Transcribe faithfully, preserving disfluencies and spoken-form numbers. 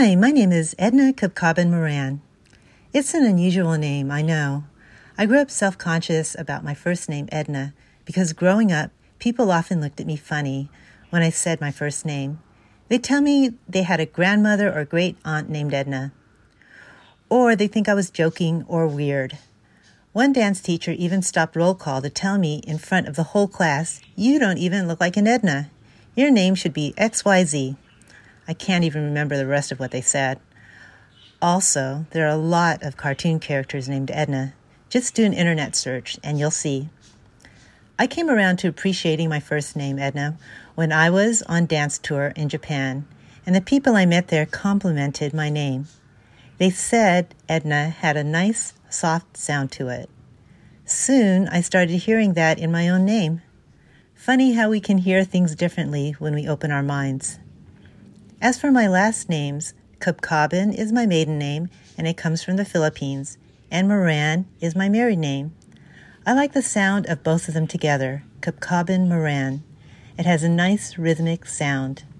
Hi, my name is Edna Kubkabin Moran. It's an unusual name, I know. I grew up self-conscious about my first name, Edna, because growing up, people often looked at me funny when I said my first name. They'd tell me they had a grandmother or great aunt named Edna. Or they think I was joking or weird. One dance teacher even stopped roll call to tell me in front of the whole class, "You don't even look like an Edna. Your name should be X Y Z." I can't even remember the rest of what they said. Also, there are a lot of cartoon characters named Edna. Just do an internet search and you'll see. I came around to appreciating my first name, Edna, when I was on dance tour in Japan, and the people I met there complimented my name. They said Edna had a nice, soft sound to it. Soon, I started hearing that in my own name. Funny how we can hear things differently when we open our minds. As for my last names, Kubkabin is my maiden name, and it comes from the Philippines, and Moran is my married name. I like the sound of both of them together, Kubkabin Moran. It has a nice rhythmic sound.